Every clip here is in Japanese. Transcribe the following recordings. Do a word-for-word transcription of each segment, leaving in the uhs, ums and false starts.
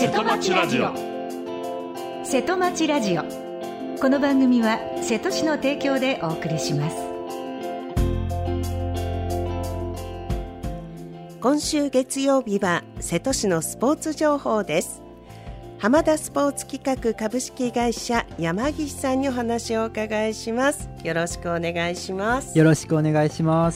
瀬戸町ラジオ。 瀬戸町ラジオ。この番組は瀬戸市の提供でお送りします。 今週月曜日は瀬戸市のスポーツ情報です。浜田スポーツ企画株式会社山岸さんにお話をお伺いします。よろしくお願いします。 よろしくお願いします。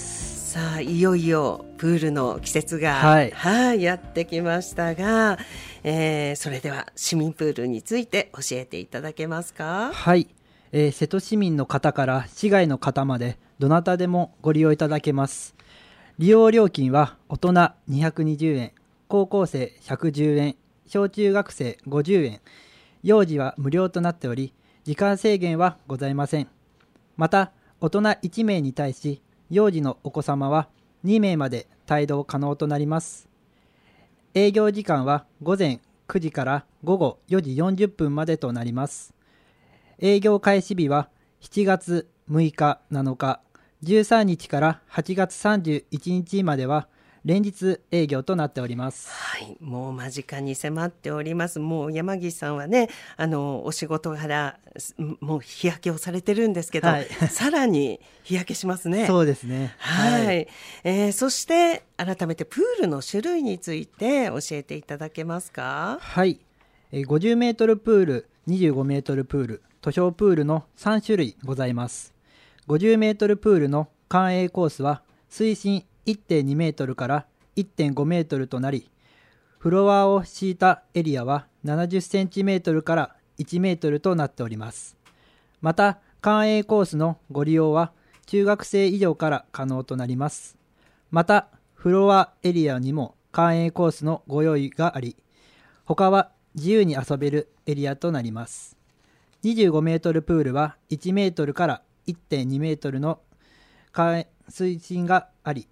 さあ、いよいよプールの季節が、 はいはい、やってきましたが、えー、それでは市民プールについて教えていただけますか？ はい、えー、瀬戸市民の方から市外の方までどなたでもご利用いただけます。利用料金は大人にひゃくにじゅうえん、高校生ひゃくじゅうえん、小中学生ごじゅうえん、幼児は無料となっており、時間制限はございません。また、大人いちめいに対し、幼児のお子様はにめいまで帯同可能となります。営業時間は午前くじから午後よじよんじゅっぷんまでとなります。営業開始日はしちがつむいか、なのか、じゅうさんにちからはちがつさんじゅういちにちまでは連日営業となっております。 はい、もう間近に迫っております。もう山岸さんはね、あのお仕事からもう日焼けをされてるんですけど、はい、さらに日焼けしますね。 そうですね。 はい、はい、えー、そして改めてプールの種類について教えていただけますか？ はい、ごじゅうメートルプール、にじゅうごメートルプール、図書プールのさんしゅるいございます。ごじゅうメートルプールの環営コースは水深 いってんにメートルから いってんごメートルとなり、フロアを敷いたエリアはななじゅっセンチメートルからいちメートルとなっております。また、環営コースのご利用は中学生以上から可能となります。また、フロアエリアにも環営コースのご用意があり、他は自由に遊べるエリアとなります。にじゅうごメートルプールはいちメートルから いってんにメートルの水深があり、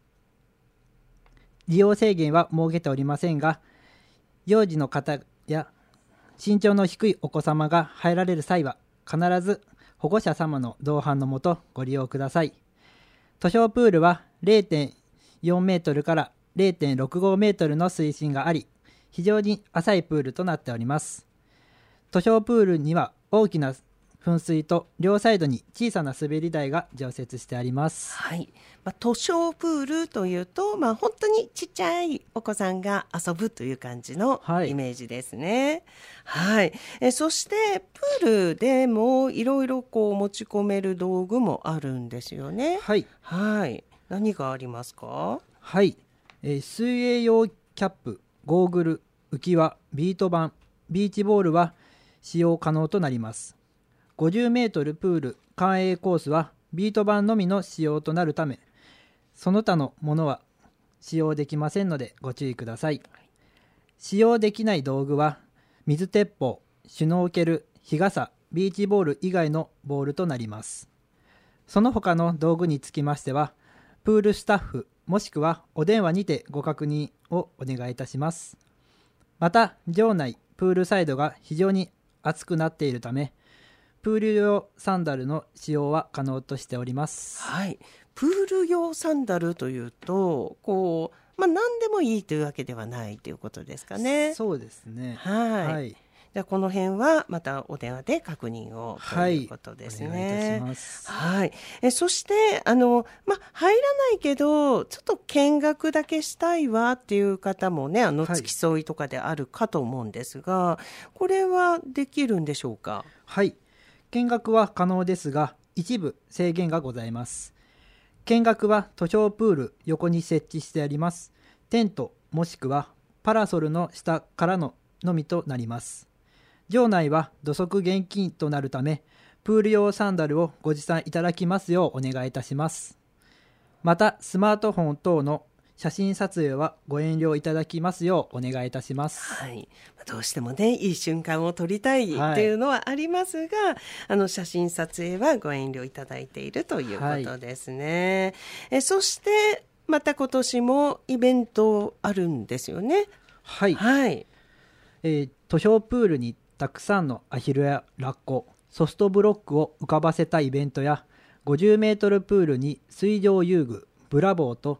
利用制限は設けておりませんが、幼児の方や身長の低いお子様が入られる際は必ず保護者様の同伴のもとご利用ください。図書プールは れいてんよんメートルから れいてんろくごメートルの水深があり、非常に浅いプールとなっております。図書プールには大きな噴水と両サイドに小さな滑り台が常設してあります。 はい、まあ、図書プールというと、まあ、本当にちっちゃいお子さんが遊ぶという感じのイメージですね。はい、はい、えそしてプールでもいろいろこう持ち込める道具もあるんですよね。 はい、 はい、何がありますか？ はい、えー、水泳用キャップ、ゴーグル、浮き輪、ビート板、ビーチボールは使用可能となります。ごじゅうメートルプール環営コースはビート板のみの使用となるため、その他のものは使用できませんのでご注意ください。使用できない道具は水鉄砲、シュノーケル、日傘、ビーチボール以外のボールとなります。その他の道具につきましては、プールスタッフもしくはお電話にてご確認をお願いいたします。また、場内プールサイドが非常に暑くなっているため、プール用サンダルの使用は可能としております。 はい、プール用サンダルというと、こう、まあ、何でもいいというわけではないということですかね。 そうですね。 はい。 はい、 じゃあこの辺はまたお電話で確認をということですね。 はい、お願いいたします。 はい、えそしてあの、まあ、入らないけどちょっと見学だけしたいわっていう方もね、あの付き添いとかであるかと思うんですが、はい、これはできるんでしょうか？ はい、見学は可能ですが、一部制限がございます。見学は図書プール横に設置してありますテントもしくはパラソルの下からののみとなります。場内は土足厳禁となるため、プール用サンダルをご持参いただきますようお願いいたします。また、スマートフォン等の写真撮影はご遠慮いただきますようお願いいたします。 はい、どうしてもね、いい瞬間を撮りたいっていうのはありますが、はい、あの写真撮影はご遠慮いただいているということですね。はい、えそしてまた今年もイベントあるんですよね。 はい、 はい、 えー、図書プールにたくさんのアヒルやラッコ、ソフトブロックを浮かばせたイベントや、ごじゅうメートルプールに水上遊具、ブラボーと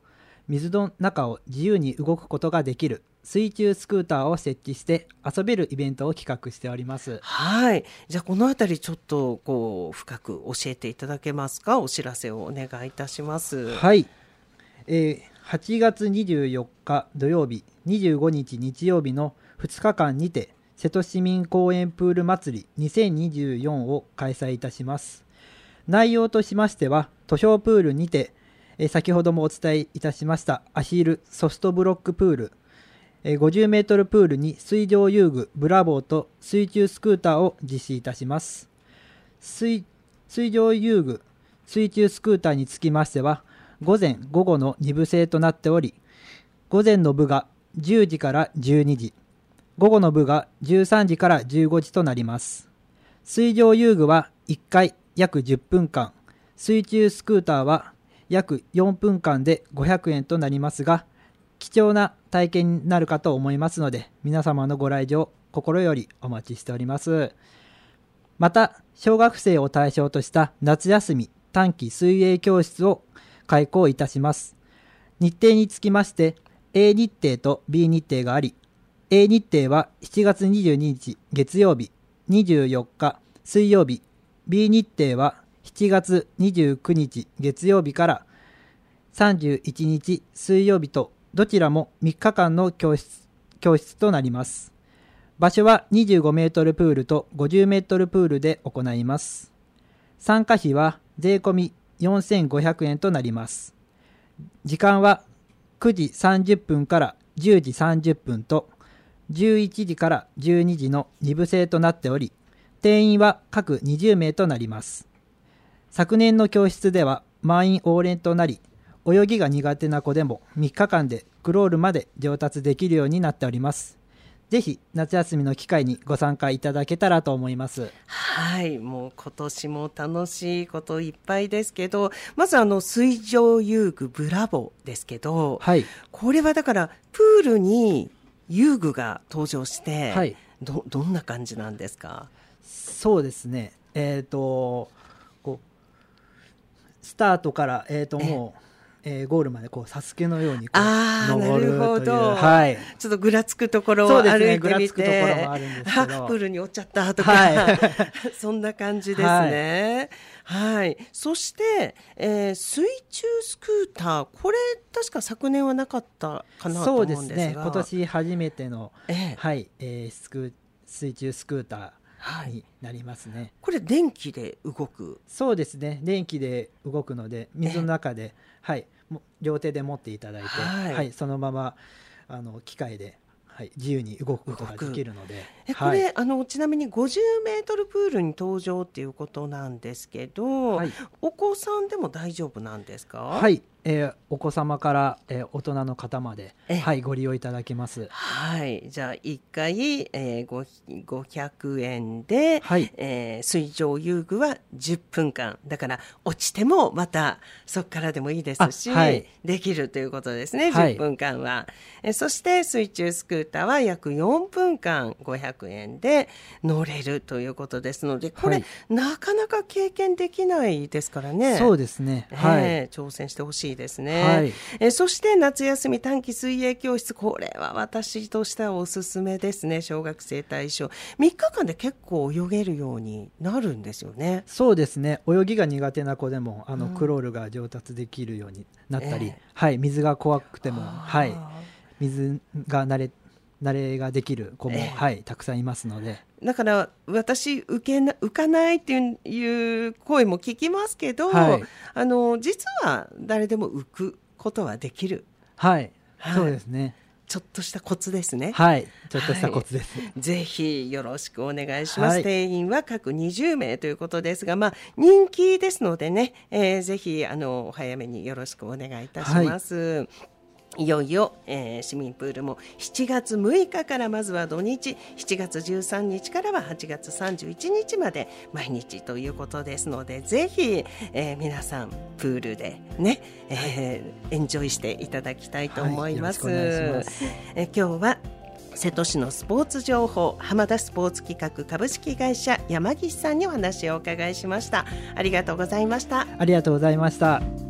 水の中を自由に動くことができる水中スクーターを設置して遊べるイベントを企画しております。 はい。じゃあこのあたりちょっとこう深く教えていただけますか。お知らせをお願いいたします。 はい、えー、はちがつにじゅうよっか土曜日、にじゅうごにち日曜日のふつかかんにて瀬戸市民公園プール祭りにせんにじゅうよんを開催いたします。内容としましては、図書プールにて、えー、先ほどもお伝えいたしましたアヒルソフトブロックプール、えー、ごじゅうメートルプールに水上遊具ブラボーと水中スクーターを実施いたします。 水, 水上遊具水中スクーターにつきましては、午前午後のに部制となっており、午前の部がじゅうじからじゅうにじ、午後の部がじゅうさんじからじゅうごじとなります。水上遊具はいっかい約じゅっぷんかん、水中スクーターは約よんぷんかんでごひゃくえんとなりますが、貴重な体験になるかと思いますので、皆様のご来場心よりお待ちしております。また、小学生を対象とした夏休み短期水泳教室を開講いたします。日程につきまして A 日程と B 日程があり、 A 日程はしちがつにじゅうににち月曜日、にじゅうよっか水曜日、 B 日程はしちがつにじゅうくにち月曜日からさんじゅういちにち水曜日と、どちらもみっかかんの教室、教室となります。場所はにじゅうごメートルプールとごじゅうメートルプールで行います。参加費は税込みよんせんごひゃくえんとなります。時間はくじさんじゅっぷんからじゅうじさんじゅっぷんとじゅういちじからじゅうにじのに部制となっており、定員は各にじゅうめいとなります。昨年の教室では満員応練となり、泳ぎが苦手な子でもみっかかんでクロールまで上達できるようになっております。ぜひ夏休みの機会にご参加いただけたらと思います。 はい、もう今年も楽しいこといっぱいですけど、まずあの水上遊具ブラボーですけど、はい、これはだからプールに遊具が登場して、はい、ど, どんな感じなんですか？ そうですね、えーとこうスタートから、えーともうえー、ゴールまでこうサスケのようにこう登るという、なるほど、はい、 ちょっとぐらつくところを歩いてみて、ね、ぐらつくところもあるんですけど、プールに落ちちゃったとか、はい、そんな感じですね、はいはい、そして、えー、水中スクーター、これ確か昨年はなかったかなと思うんですが、そうですね、 今年初めての、えーはいえー、スク水中スクーターになりますね、はい、 これ電気で動く？ そうですね、電気で動くので水の中で、はい、両手で持っていただいて、はいはい、そのままあの機械で、はい、自由に動くことができるので、 えこれ、はい、あのちなみにごじゅうメートルプールに登場っていうことなんですけど、はい、お子さんでも大丈夫なんですか？ はい、えー、お子様から、えー、大人の方まで、はい、ご利用いただけます。 はい、じゃあいっかい、えー、ごひゃくえんで、はいえー、水上遊具はじゅっぷんかんだから、落ちてもまたそこからでもいいですし、はい、できるということですね、じゅっぷんかんは、えー、そして水中スクーターは約よんぷんかんごひゃくえんで乗れるということですので、これ、はい、なかなか経験できないですからね。 そうですね、はいえー、挑戦してほしいですね、はいえー、そして夏休み短期水泳教室、これは私としてはおすすめですね。小学生対象みっかかんで結構泳げるようになるんですよね。 そうですね、泳ぎが苦手な子でもあの、うん、クロールが上達できるようになったり、えーはい、水が怖くても、はい、水が慣れ慣れができる子も、えーはい、たくさんいますので、 だから私浮けな浮かないっていう声も聞きますけど、はい、あの実は誰でも浮くことはできる、 はい、はい、そうですね、 ちょっとしたコツですね。 はい、ちょっとしたコツです、 はい、ぜひよろしくお願いします、はい、定員は各にじゅうめいということですが、まあ、人気ですのでね、えー、ぜひあのお早めによろしくお願いいたします、はい、いよいよ、えー、市民プールもしちがつむいかからまずは土日、しちがつじゅうさんにちからははちがつさんじゅういちにちまで毎日ということですので、ぜひ、えー、皆さんプールでね、えー、エンジョイしていただきたいと思います、はい、よろしくお願いします。えー、今日は瀬戸市のスポーツ情報、浜田スポーツ企画株式会社山岸さんにお話をお伺いしました。ありがとうございました。 ありがとうございました。